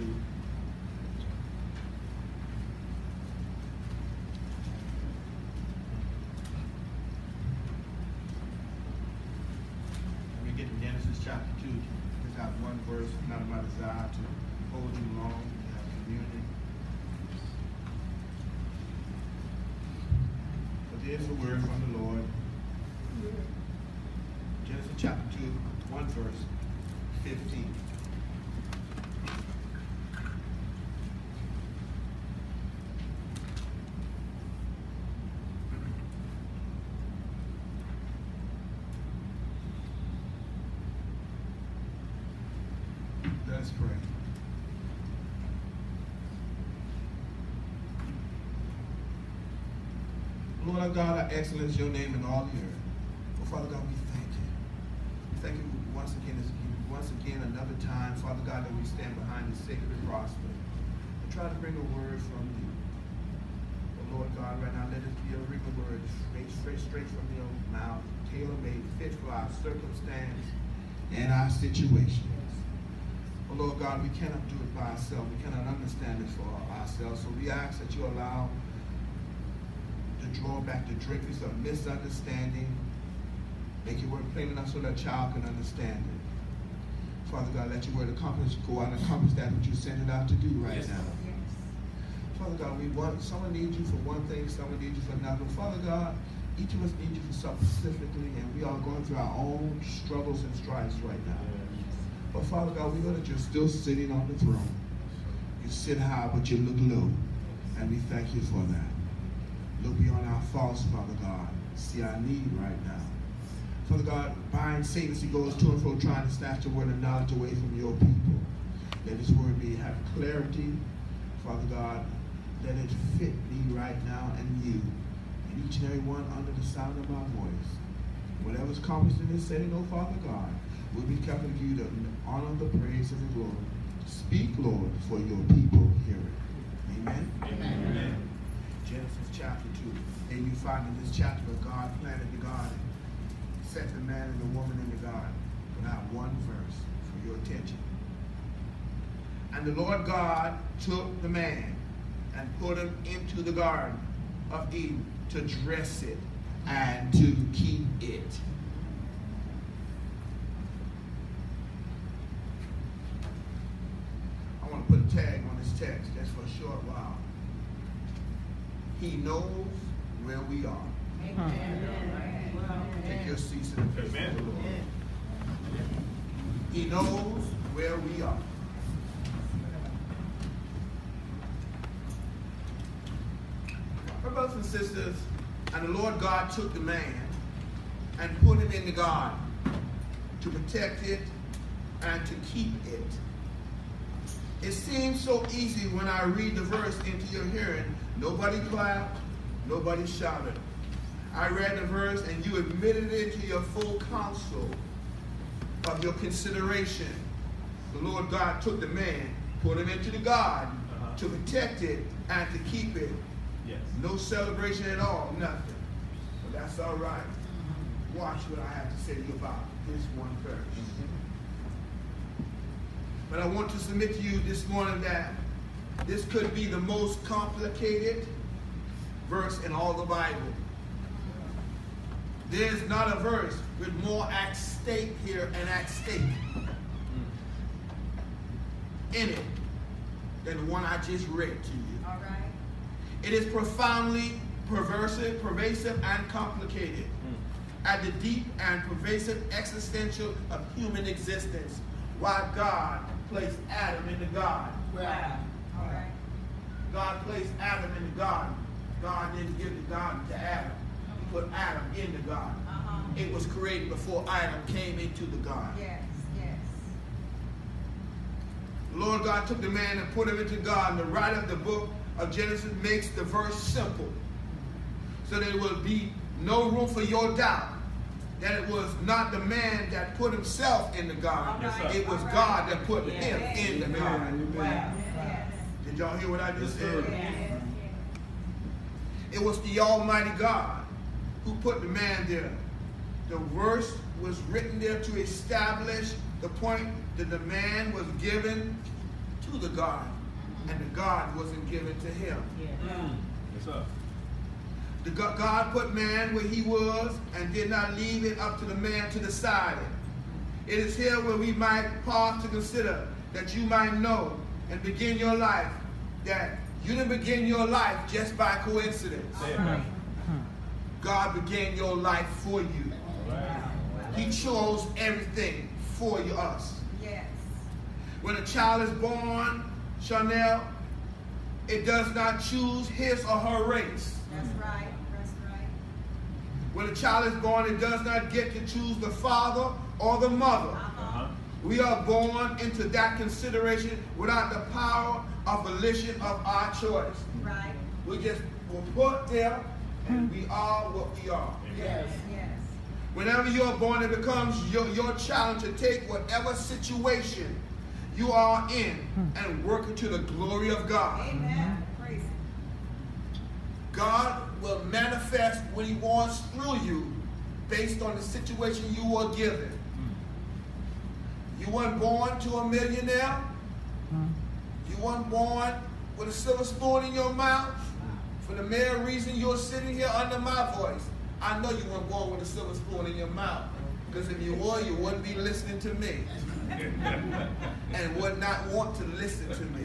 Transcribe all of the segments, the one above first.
When we get to Genesis chapter 2, just have one verse, not my desire to hold you long, to have communion. But there's a word from the Lord. Genesis chapter 2, one verse, 15. Let's pray. Lord our God, our excellence, your name in all the earth. Oh, Father God, we thank you. Thank you once again, another time, Father God, that we stand behind the sacred cross and try to bring a word from you. Oh, Lord God, right now, let it be a written word straight from your mouth, tailor-made, fit for our circumstance and our situation. Oh, Lord God, we cannot do it by ourselves. We cannot understand it for ourselves. So we ask that you allow the drawback, the drinkers of misunderstanding, make your word plain enough so that a child can understand it. Father God, let your word go out and accomplish that which you sent it out to do right now. Yes. Father God, someone needs you for one thing, someone needs you for another. Father God, each of us needs you for something specifically, and we are going through our own struggles and strifes right now. But Father God, we know that you're still sitting on the throne. You sit high, but you look low. And we thank you for that. Look beyond our faults, Father God. See our need right now. Father God, bind Satan as he goes to and fro trying to snatch the word of knowledge away from your people. Let this word have clarity. Father God, let it fit me right now and you. And each and every one under the sound of my voice. Whatever's accomplished in this setting, oh Father God, we'll be careful to give you the honor, the praise, and the glory. Speak, Lord, for your people hear it. Amen? Amen. Genesis chapter 2. And you find in this chapter where God planted the garden, set the man and the woman in the garden. But I have one verse for your attention. And the Lord God took the man and put him into the garden of Eden to dress it and to keep it. I want to put a tag on this text just for a short while. He knows where we are. Amen. Take your seats in the presence of the Lord. He knows where we are. My brothers and sisters, and the Lord God took the man and put him in the garden to protect it and to keep it. It seems so easy when I read the verse into your hearing. Nobody clapped, nobody shouted. I read the verse and you admitted it to your full counsel of your consideration. The Lord God took the man, put him into the garden to protect it and to keep it. Yes. No celebration at all, nothing. But that's all right. Watch what I have to say to you about this one verse. But I want to submit to you this morning that this could be the most complicated verse in all the Bible. There's not a verse with more at stake here and at stake in it than the one I just read to you. All right. It is profoundly pervasive and complicated at the deep and pervasive existential of human existence. Why God placed Adam in the garden. Wow. All right. God placed Adam in the garden. God didn't give the garden to Adam. He put Adam in the garden. It was created before Adam came into the garden. Yes, yes. The Lord God took the man and put him into the garden. The writer of the book of Genesis makes the verse simple, so that there will be no room for your doubt that it was not the man that put himself in the garden. Yes, it was God that put him in the garden. Wow. Did y'all hear what I just said? Yes. It was the Almighty God who put the man there. The verse was written there to establish the point that the man was given to to the garden, and the garden wasn't given to him. Yes, sir. God put man where he was and did not leave it up to the man to decide it. It is here where we might pause to consider that you might know and begin your life, that you didn't begin your life just by coincidence. God began your life for you. He chose everything for us. Yes. When a child is born, Chanel, it does not choose his or her race. That's right. That's right. When a child is born, it does not get to choose the father or the mother. We are born into that consideration without the power of volition of our choice. Right. We just were put there, and we are what we are. Yes. Yes. Whenever you are born, it becomes your challenge to take whatever situation you are in and work it to the glory of God. Amen. Praise Him. God will manifest what He wants through you based on the situation you were given. You weren't born to a millionaire. You weren't born with a silver spoon in your mouth. For the mere reason you're sitting here under my voice, I know you weren't born with a silver spoon in your mouth. Because if you were, you wouldn't be listening to me. And would not want to listen to me.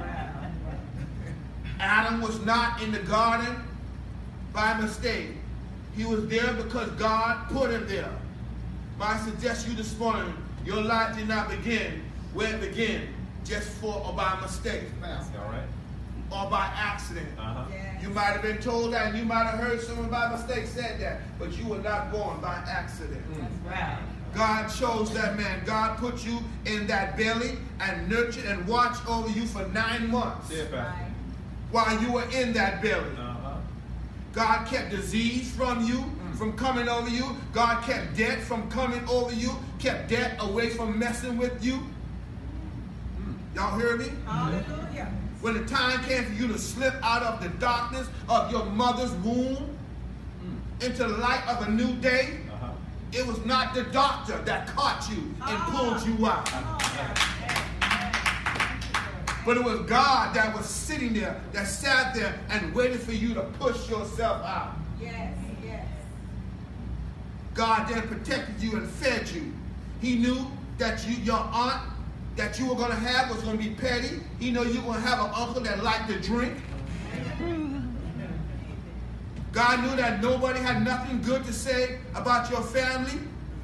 Adam was not in the garden by mistake. He was there because God put him there. But I suggest you this morning, your life did not begin where it began, just for or by mistake. All right. Or by accident. Yes. You might have been told that, and you might have heard someone by mistake said that, but you were not born by accident. That's right. God chose that man. God put you in that belly and nurtured and watched over you for 9 months Right. while you were in that belly. God kept disease from you, from coming over you. God kept death from coming over you, kept death away from messing with you. Y'all hear me? Hallelujah. When the time came for you to slip out of the darkness of your mother's womb into the light of a new day, it was not the doctor that caught you and pulled you out. But it was God that was sitting there, that sat there and waited for you to push yourself out. Yes. Yes. God then protected you and fed you. He knew that your aunt that you were going to have was going to be petty. He knew you were going to have an uncle that liked to drink. God knew that nobody had nothing good to say about your family,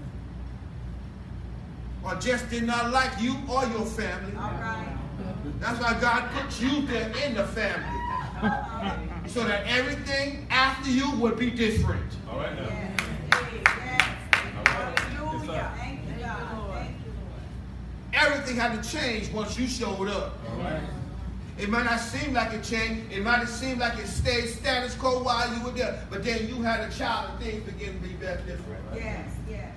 or just did not like you or your family. All right. That's why God put you there in the family, so that everything after you would be different. All right now. Yes. Yes. Hallelujah. Thank you, God. Thank you, Lord. Everything had to change once you showed up. All right. It might not seem like it changed. It might have seemed like it stayed status quo while you were there. But then you had a child and things began to be very different. Yes. Yes.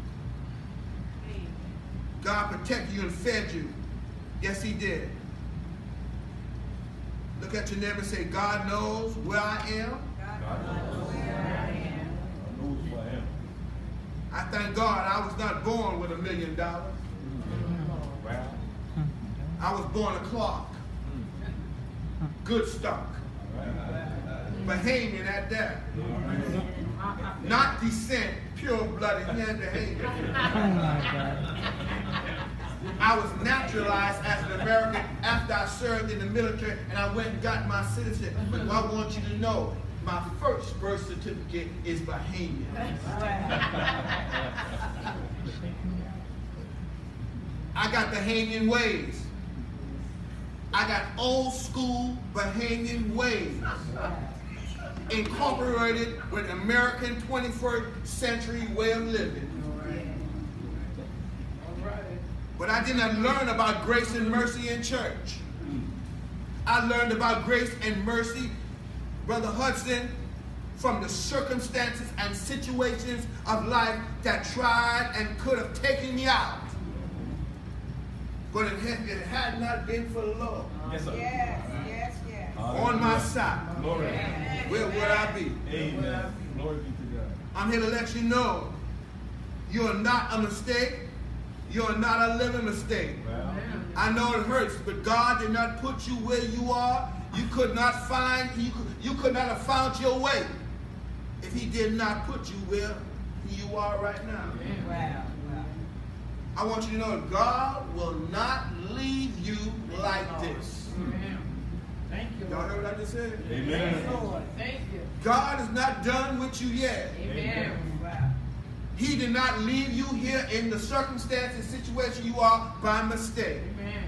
God protected you and fed you. Yes, He did. Look at your neighbor and say, God knows where I am. God knows where I am. I know who I am. I thank God I was not born with $1 million. Wow. I was born a clock. Good stock. Bahamian at that. Not descent, pure-blooded hand Bahamian. I was naturalized as an American after I served in the military and I went and got my citizenship. But I want you to know, my first birth certificate is Bahamian. I got Bahamian ways. I got old school Bahamian ways incorporated with American 21st century way of living. But I did not learn about grace and mercy in church. I learned about grace and mercy, Brother Hudson, from the circumstances and situations of life that tried and could have taken me out. But it had not been for the Lord. Yes, sir. Yes. Yes. Yes. On my side, Glory. where would I be? Amen. Glory be to God. I'm here to let you know you are not a mistake. You are not a living mistake. Wow. I know it hurts, but God did not put you where you are. You could not have found your way if he did not put you where you are right now. Wow. I want you to know that God will not leave you like this. Thank you. Y'all heard what I just said? Amen. Lord. Thank you. God is not done with you yet. Amen. Wow. He did not leave you here in the circumstance and situation you are by mistake. Amen.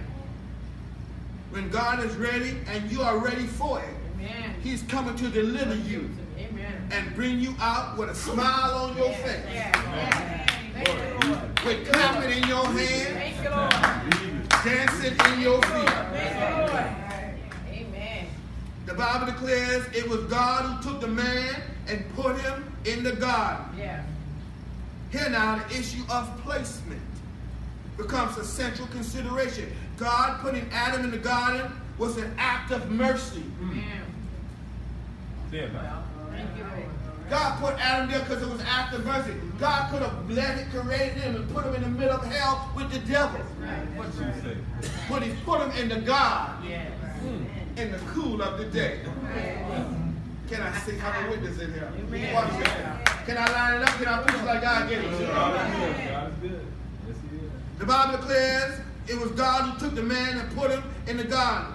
When God is ready and you are ready for it, Amen. he's coming to deliver you Amen. and bring you out with a smile on your face, Thank you, Lord. with clapping in your hands, Thank you, Lord. dancing in your feet. Thank you, Lord. Amen. The Bible declares it was God who took the man and put him in the garden. Yeah. Here now, the issue of placement becomes a central consideration. God putting Adam in the garden was an act of mercy. Amen. Say it, man. Thank you, Lord. God put Adam there because it was an act of mercy. God could have bled it, created him, and put him in the middle of hell with the devil. What you say? But he put him in the garden Yes. in the cool of the day. Can I see how a witness in here? Watch this. Can I line it up? Can I preach like God gave it to God you? is good. God is good. Yes, he is. The Bible declares it was God who took the man and put him in the garden.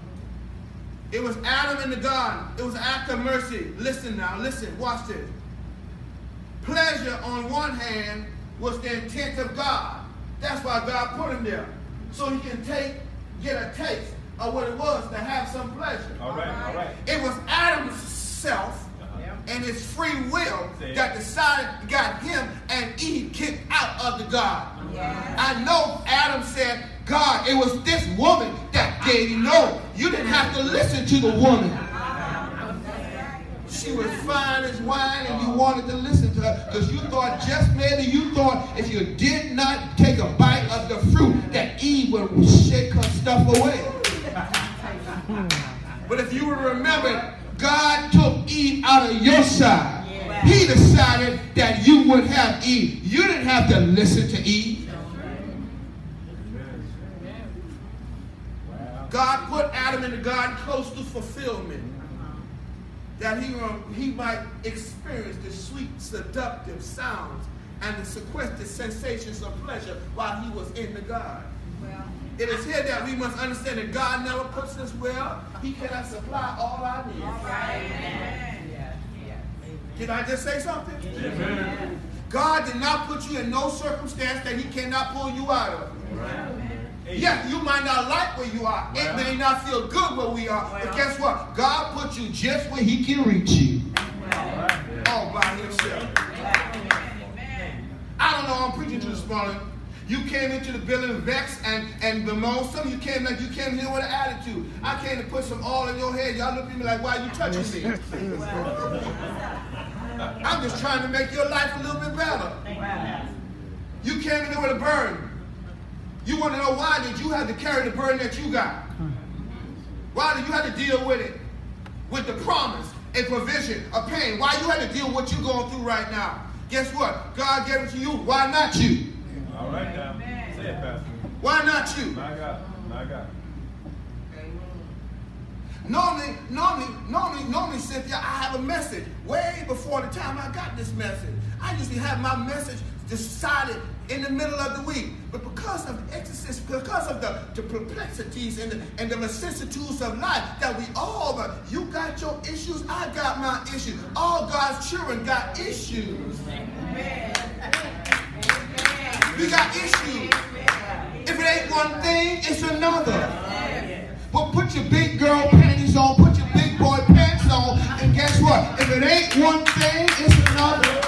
It was Adam in the garden. It was an act of mercy. Listen now, listen, watch this. Pleasure on one hand was the intent of God. That's why God put him there. So he can get a taste of what it was to have some pleasure. All right. It was Adam's self and his free will that got him and Eve kicked out of the garden. I know Adam said, God, it was this woman that gave you. No, you didn't have to listen to the woman. She was fine as wine and you wanted to listen to her because you thought if you did not take a bite of the fruit that Eve would shake her stuff away. But if you would remember, God took Eve out of your side. He decided that you would have Eve. You didn't have to listen to Eve. God put Adam in the garden close to fulfillment, that he might experience the sweet, seductive sounds and the sequestered sensations of pleasure while he was in the garden. It is here that we must understand that God never puts us where he cannot supply all our needs. Did I just say something? Amen. God did not put you in no circumstance that he cannot pull you out of. Yes, you might not like where you are. It may not feel good where we are. But guess what? God put you just where he can reach you. All by himself. I don't know, I'm preaching to this morning. You came into the building vexed and bemoaned. Some of you came like you came here with an attitude. I came to put some oil in your head. Y'all look at me like, why are you touching me? I'm just trying to make your life a little bit better. You came in there with a burden. You want to know why did you have to carry the burden that you got? Why did you have to deal with it? With the promise, a provision, a pain. Why you had to deal with what you're going through right now? Guess what? God gave it to you. Why not you? All right now. Say it, Pastor. Why not you? My God. My God. Normally, Cynthia, I have a message way before the time I got this message. I usually have my message decided in the middle of the week. But because of the exorcism, because of the perplexities and the vicissitudes of life that we all got, you got your issues, I got my issues. All God's children got issues. We got issues. If it ain't one thing, it's another. But put your big girl panties on, put your big boy pants on, and guess what? If it ain't one thing, it's another.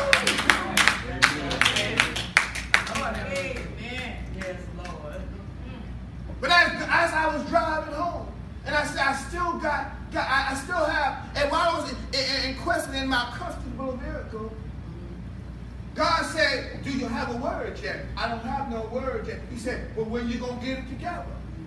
But as I was driving home, and I still have, and while I was in questioning my comfortable vehicle, God said, do you have a word yet? I don't have no word yet. He said, well, when you going to get it together?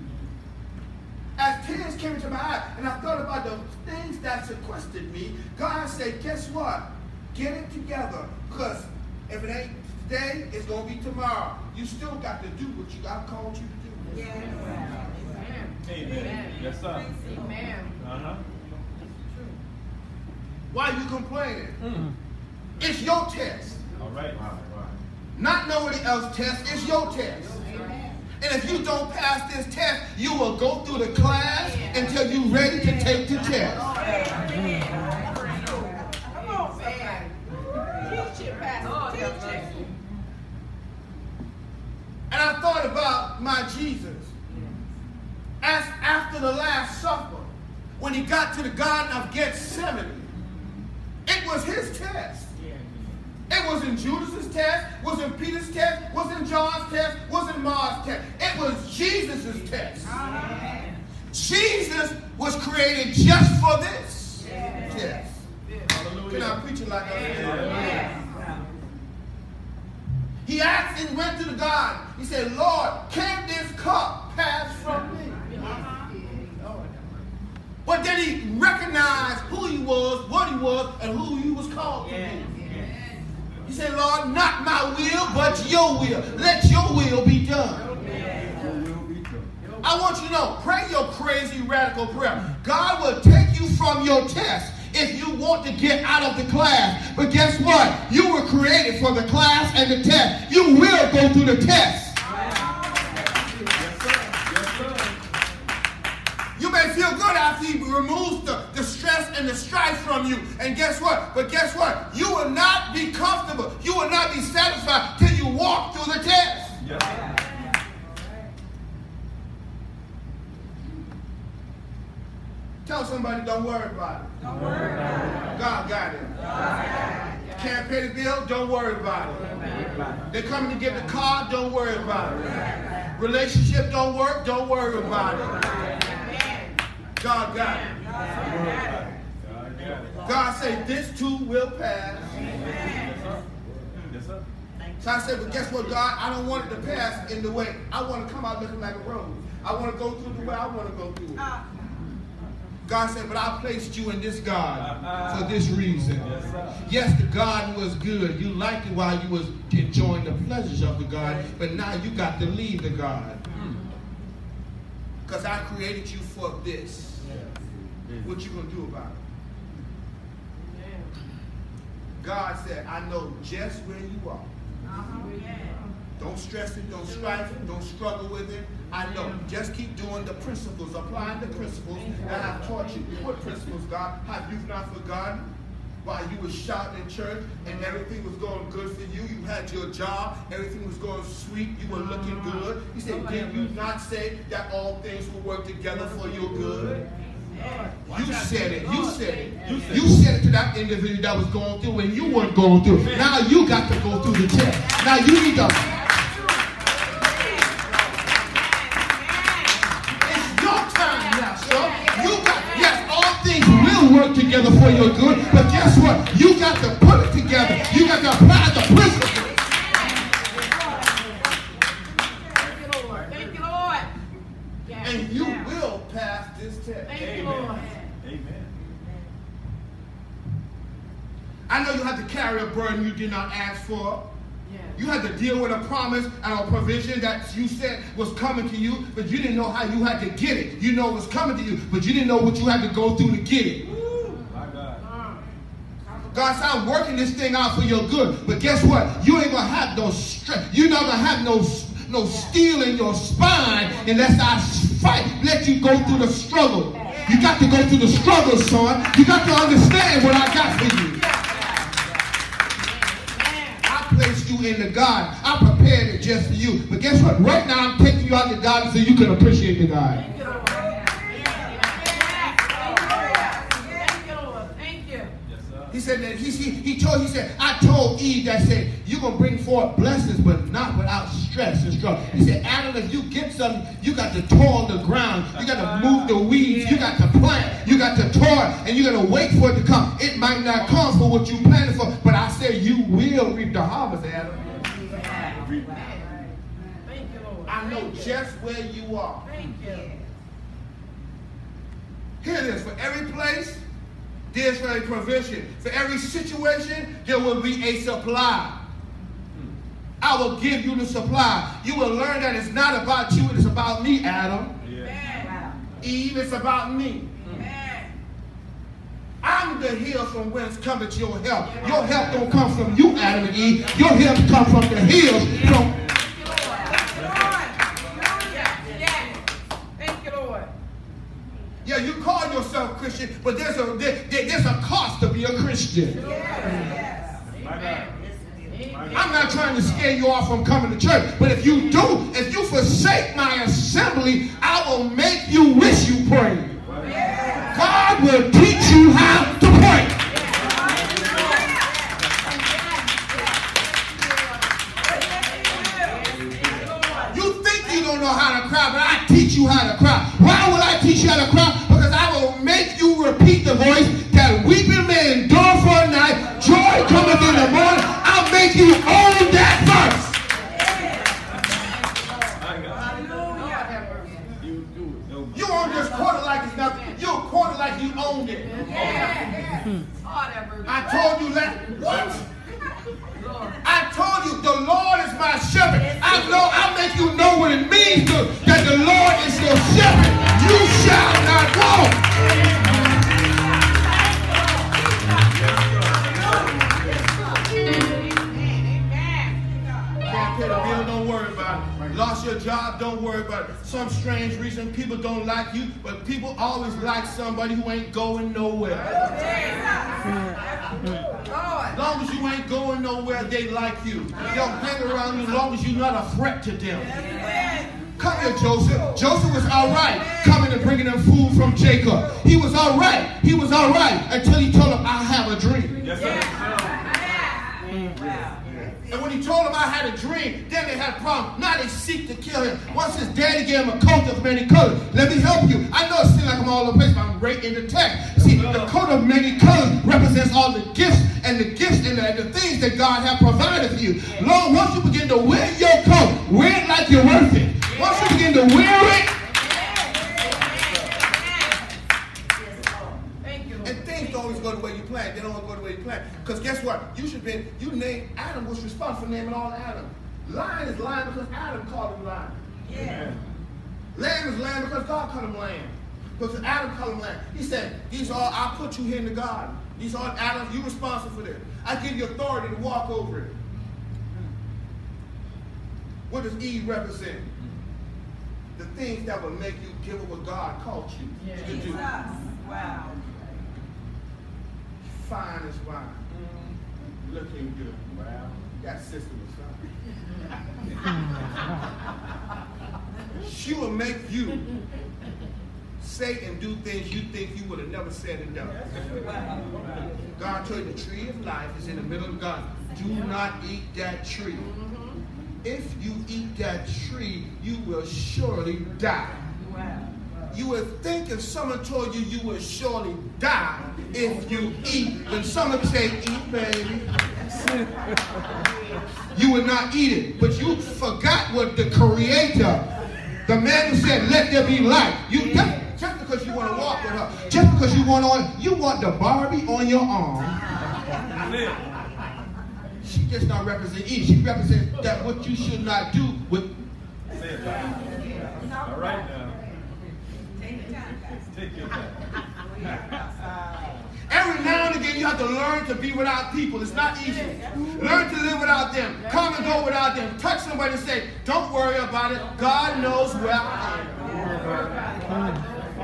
As tears came into my eyes, and I thought about the things that sequestered me, God said, guess what? Get it together. Because if it ain't today, it's going to be tomorrow. You still got to do what God called you to do. Amen. Yes, sir. Amen. Uh-huh. Why are you complaining? It's your test. All right. Not nobody else's test. It's your test. And if you don't pass this test, you will go through the class until you're ready to take the test. Come on, man. Teach it, Pastor. Teach it. And I thought about my Jesus. As after the Last Supper, when he got to the Garden of Gethsemane, it was his test. It wasn't Judas's test, wasn't Peter's test, wasn't John's test, wasn't Mark's test. It was Jesus' test. Jesus was created just for this test. Can I preach it like that? He asked and went to the God. He said, Lord, can this cup pass from me? But then he recognized who he was, what he was, and who he was called to be. He said, Lord, not my will, but your will. Let your will be done. I want you to know, pray your crazy radical prayer. God will take you from your test if you want to get out of the class. But guess what? You were created for the class and the test. You will go through the test. You may feel good after he removes the stress and the strife from you. And guess what? But guess what? You will not be comfortable. You will not be satisfied till you walk through the test. Yes. Tell somebody, don't worry about it. Don't worry about it. God got it. Can't pay the bill? Don't worry about it. They're coming to get the car? Don't worry about it. Relationship don't work? Don't worry about it. God got it. God said, this too will pass. Yes, sir. So I said, but guess what, God? I don't want it to pass in the way. I want to come out looking like a rose. I want to go through the way I want to go through it. God said, but I placed you in this garden for this reason. Yes, the garden was good. You liked it while you was enjoying the pleasures of the garden, but now you got to leave the garden. Because I created you for this. What you going to do about it? God said, I know just where you are. Don't stress it, don't strive it, don't struggle with it. I know. Just keep doing the principles, applying the principles that I've taught you. What principles, God? Have you not forgotten? While you were shouting in church and everything was going good for you, you had your job, everything was going sweet, you were looking good. He said, did you not say that all things will work together for your good? You said it. You said it. You said it to that individual that was going through when you weren't going through. Now you got to go through the test. Now you need to. It's your time now, son. You got, yes, all things will work together for your good, but guess what? You got to put it together. You got to apply the principle. And you will pass this test. Amen. I know you had to carry a burden you did not ask for. You had to deal with a promise and a provision that you said was coming to you, but you didn't know how you had to get it. You know it was coming to you, but you didn't know what you had to go through to get it. My God. God said, I'm working this thing out for your good. But guess what? You ain't going to have no strength. You're not going to have no steel in your spine unless I let you go through the struggle. You got to go through the struggle, son. You got to understand what I got for you. I placed you in the garden. I prepared it just for you. But guess what? Right now I'm taking you out of the garden so you can appreciate the garden. He said that he said, I told Eve that said, you're going to bring forth blessings, but not without stress and struggle. He said, Adam, if you get something, you got to toil the ground. You got to move the weeds. You got to plant. You got to toil, and you got to wait for it to come. It might not come for what you planted for, but I said you will reap the harvest, Adam. I know just where you are. Hear this, for every place, there's a provision. For every situation, there will be a supply. I I will give you the supply. You will learn that it's not about you, it is about me, Adam. Yeah. Eve, it's about me. I'm the hill from whence cometh your help. Your help don't come from you, Adam and Eve. Your help comes from the hills. Thank you, Lord. Yeah, you call yourself Christian, but there's a cost to be a Christian. My God. I'm not trying to scare you off from coming to church, but if you forsake my assembly, I will make you wish you prayed. God will teach you how to pray. You think you don't know how to cry, but I teach you how to cry. Why will I teach you how to cry? Because I will make you repeat the voice that weeping may endure for a night, joy cometh in the morning. I'll make you own that verse. You own this quarter like it's nothing. You a quarter like you owned it. I told you what? I told you the Lord is my shepherd. I'll make you know what it means that the Lord is your shepherd. You shall not want. Can't pay the bill, don't worry about it. Lost your job, don't worry about it. Some strange reason people don't like you, but people always like somebody who ain't going nowhere. As long as you ain't going nowhere, they like you. They'll hang around you as long as you're not a threat to them. Come here, Joseph. Joseph was all right coming and bringing them food from Jacob. He was all right. He was all right until he told him, I have a dream. Yes, sir. And when he told him I had a dream, then they had a problem. Now they seek to kill him. Once his daddy gave him a coat of many colors. Let me help you. I know it seems like I'm all over the place, but I'm right in the text. See, the coat of many colors represents all the gifts and the things that God has provided for you. Lord, once you begin to wear your coat, wear it like you're worth it. Once you begin to wear it, and things don't always go the way you plan. They don't always go the way you plan. Because guess what? You named Adam was responsible for naming all Adam. Lion is lion because Adam called him lion. Yeah. Lamb is lamb because God called him lamb. Because Adam called him lamb. He said, I'll put you here in the garden. These are Adam, you're responsible for this. I give you authority to walk over it. What does Eve represent? The things that will make you give up what God called you to do. Wow. Fine as wine. Looking good. Wow. That sister was fine. She will make you say and do things you think you would have never said and done. God told you the tree of life is in the middle of the garden. Do not eat that tree. If you eat that tree, you will surely die. You would think if someone told you you would surely die if you eat, when someone say, eat, baby, you would not eat it. But you forgot what the Creator, the man who said, let there be light. Just because you want to walk with her, just because you want the Barbie on your arm. She just not represent Eve. She represents that what you should not do with. All right now. Take your time. Every now and again, you have to learn to be without people. It's not easy. Learn to live without them. Come and go without them. Touch somebody and say, don't worry about it. God knows where I am.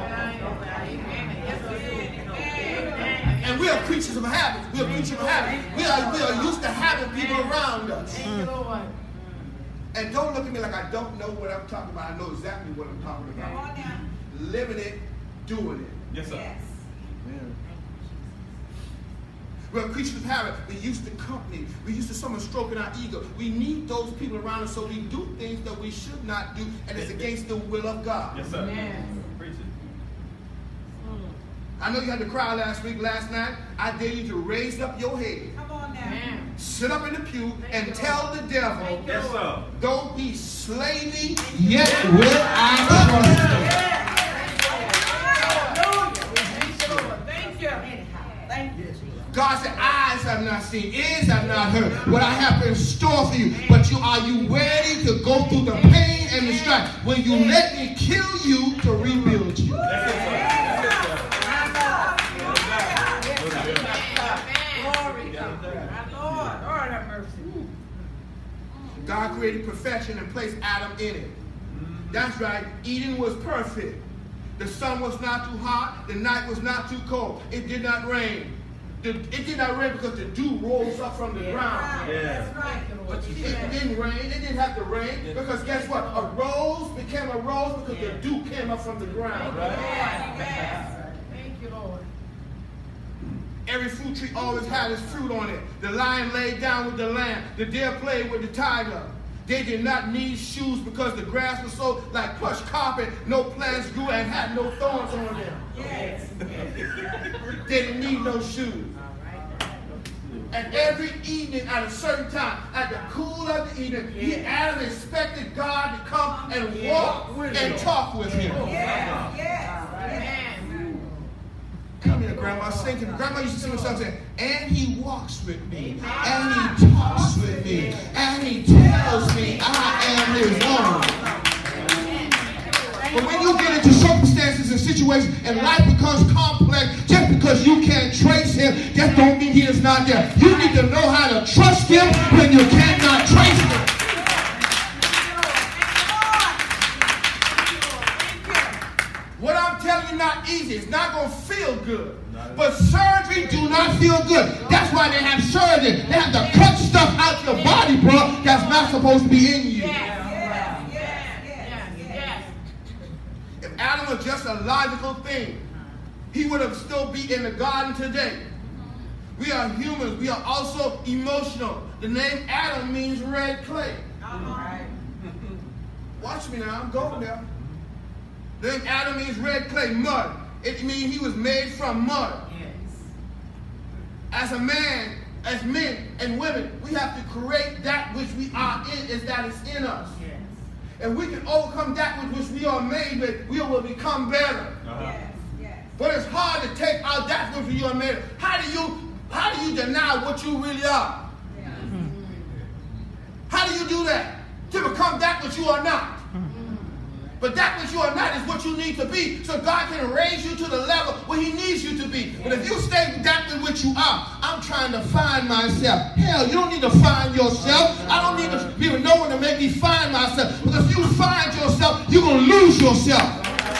And we are creatures of habit. We are creatures of habit. We are used to having people around us. And don't look at me like I don't know what I'm talking about. I know exactly what I'm talking about. Living it, doing it. Yes, sir. Yes. We're creatures of habit. We're used to company. We're used to someone stroking our ego. We need those people around us so we do things that we should not do, and it's against the will of God. Yes, sir. Preach it. I know you had to cry last night. I dare you to raise up your head. Come on now. Sit up in the pew and tell the devil, Yes, sir. though he slay me, yet will I trust him. Thank you. Thank you. God said, I eyes have not seen, ears have not heard, what I have in store for you. But are you ready to go through the pain and the strife? Will you let me kill you to rebuild you? That's it, sir. God created perfection and placed Adam in it. That's right. Eden was perfect. The sun was not too hot. The night was not too cold. It did not rain. It did not rain because the dew rose up from the ground. Yeah. It didn't rain. It didn't have to rain because guess what? A rose became a rose because the dew came up from the ground. Thank you, Lord. Every fruit tree always had its fruit on it. The lion laid down with the lamb. The deer played with the tiger. They did not need shoes because the grass was so like plush carpet. No plants grew and had no thorns on them. Yes. They didn't need no shoes. And every evening at a certain time, at the cool of the evening, Adam expected God to come and walk and talk with him. Come here, Grandma. Sing to me. Grandma used to sing a song saying, and he walks with me, and he talks with me, and he tells me I am his own. But when you get into circumstances and situations and life becomes complex, just because you can't trace him, that don't mean he is not there. You need to know how to trust him when you cannot trace him. What I'm telling you not easy. It's not going to feel good. But surgery do not feel good. That's why they have surgery. They have to cut stuff out your body, bro, that's not supposed to be in you. If Adam was just a logical thing, he would have still be in the garden today. We are humans. We are also emotional. The name Adam means red clay. Watch me now. I'm going there. The name Adam means red clay, mud. It means he was made from mud. As a man, as men and women, we have to create that which we are in, is that is in us. And we can overcome that with which we are made with, we will become better. But it's hard to take out that which you are made of. How do you deny what you really are? How do you do that? To become that which you are not. But that which you are not is what you need to be, so God can raise you to the level where he needs you to be. But if you stay with that in which you are, I'm trying to find myself. Hell, you don't need to find yourself. I don't need to be with no one to make me find myself. Because if you find yourself, you're going to lose yourself.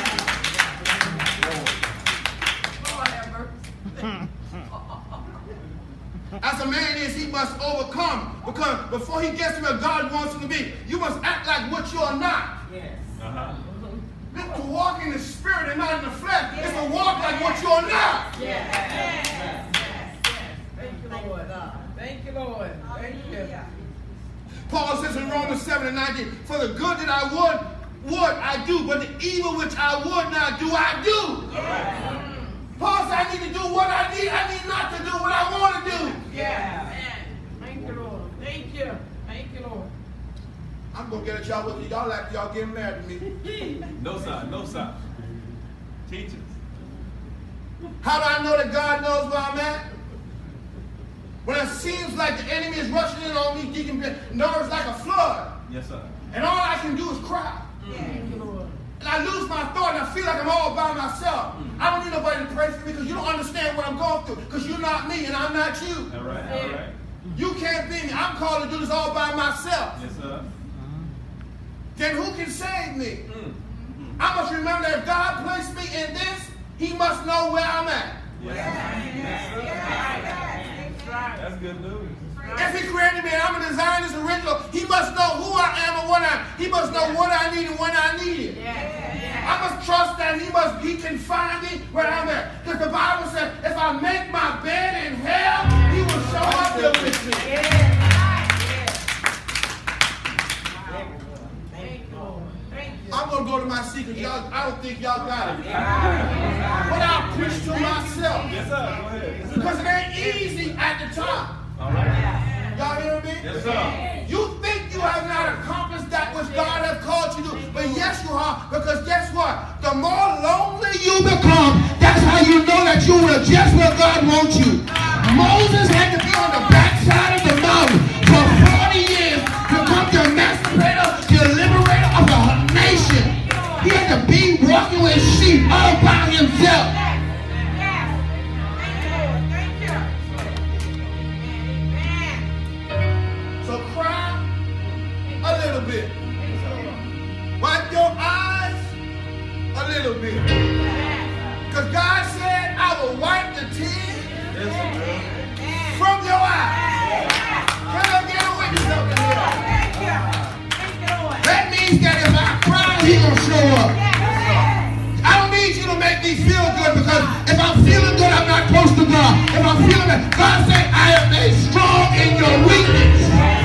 As a man is, he must overcome. Because before he gets to where God wants him to be, you must act like what you are not. To walk in the spirit and not in the flesh is to walk like what you are not. Thank you, Lord. Thank you, Lord. Thank you. Paul says in Romans 7:19, for the good that I would I do, but the evil which I would not do, I do. Paul says I need to do what I need. I need not to do what I want to do. Thank you, Lord. Thank you. Thank you, Lord. I'm going to get at y'all with y'all like y'all getting mad at me. No side, no side. Teach us. How do I know that God knows where I'm at? When it seems like the enemy is rushing in on me, Deacon Ben, nerves like a flood. Yes, sir. And all I can do is cry. Thank you, Lord. And I lose my thought and I feel like I'm all by myself. I don't need nobody to pray for me because you don't understand what I'm going through. Because you're not me and I'm not you. All right, all right. You can't be me. I'm called to do this all by myself. Yes, sir. Then who can save me? I must remember that if God placed me in this, he must know where I'm at. That's good news. If he created me and I'm a designer, this original, he must know who I am and what I am. He must know what I need and when I need it. I must trust that he can find me where I'm at. Because the Bible says, if I make my bed in hell, he will show up there with me. I'm going to go to my secret. Y'all, I don't think y'all got it. But I'll preach to myself. Yes, sir. Go ahead. Because it ain't easy at the top. All right. Y'all hear me? Yes, sir. You think you have not accomplished that which God has called you to do. But yes, you are. Because guess what? The more lonely you become, that's how you know that you are just where God wants you. Moses had to be yourself. So cry a little bit. Wipe your eyes a little bit. Because God said, I will wipe the tears from your eyes. Can I get a witness up in here? That means that if I cry, He's going to show up. I don't need you to make me feel good, because if I'm feeling good, I'm not close to God. If I'm feeling bad, God said, I am made strong in your weakness.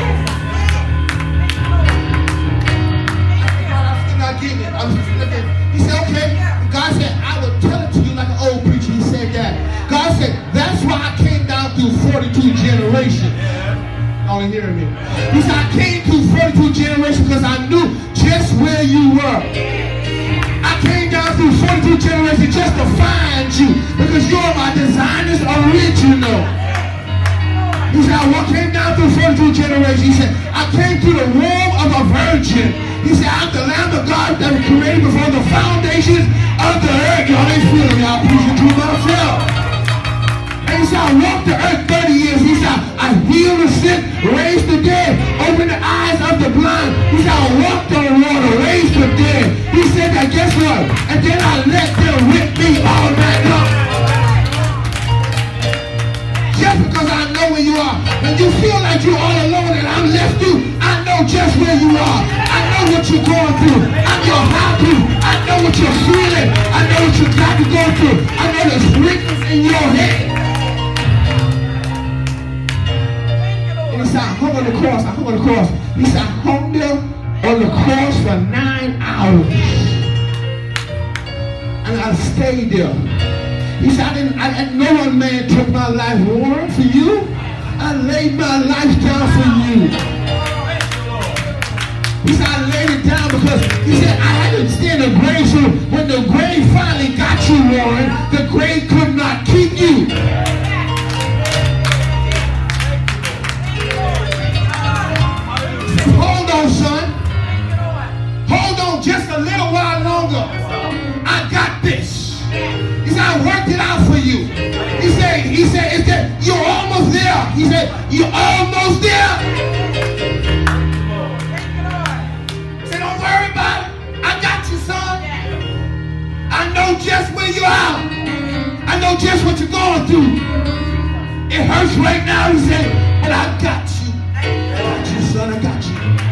I'm still not getting it. I'm just looking. He said, okay. God said, I will tell it to you like an old preacher. He said that. God said, that's why I came down through 42 generations. Y'all ain't hearing me. He said, I came through 42 generations because I knew just where you were. I came down through 42 generations just to find you, because you're my designer's original. He said, I came down through 42 generations. He said, I came through the womb of a virgin. He said, I'm the Lamb of God that was created before the foundations of the earth. Y'all ain't feeling me. I'm preaching to myself. And he said, I walked the earth 30 years. He said, I healed the sick, raised the dead, opened the eyes of the blind. He said, I walked on the water, raised the dead. He said that, guess what? And then I let them whip me all night long. Just because I know where you are. When you feel like you're all alone and I'm left you, I know just where you are. I know what you're going through. I'm your happy. I know what you're feeling. I know what you got to go through. I know there's weakness in your head. And he said, I hung on the cross. I hung on the cross. He said, I hung there on the cross for 9 hours. And I stayed there. He said, no one man took my life, Lord, for you. I laid my life down for you. He said, I laid it down because he said, I had to stay in the grave. So when the grave finally got you, Warren, the grave could not keep you. He said, hold on, son. Hold on just a little while longer. I got this. He said, I worked it out for you. He said, is that you're almost there. He said, you're almost there. He said, don't worry about it. I got you, son. I know just where you are. I know just what you're going through. It hurts right now, he said, but I got you. I got you, son, I got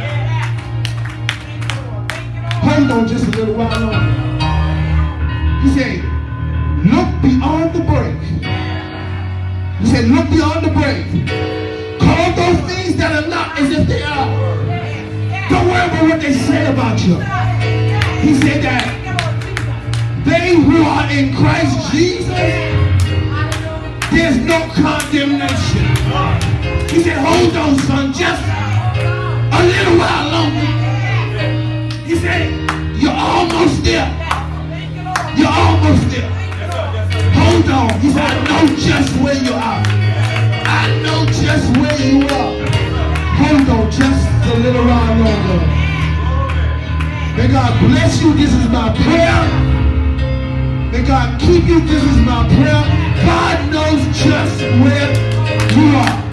you. Hold on just a little while longer. He said, look beyond the break. He said, look beyond the break. Call those things that are not as if they are. Don't worry about what they say about you. He said that they who are in Christ Jesus, there's no condemnation. He said, hold on, son, just a little while longer. He said, you're almost there. You're almost there. Hold on. He said, I know just where you are. I know just where you are. Hold on just a little while longer. May God bless you. This is my prayer. May God keep you. This is my prayer. God knows just where you are.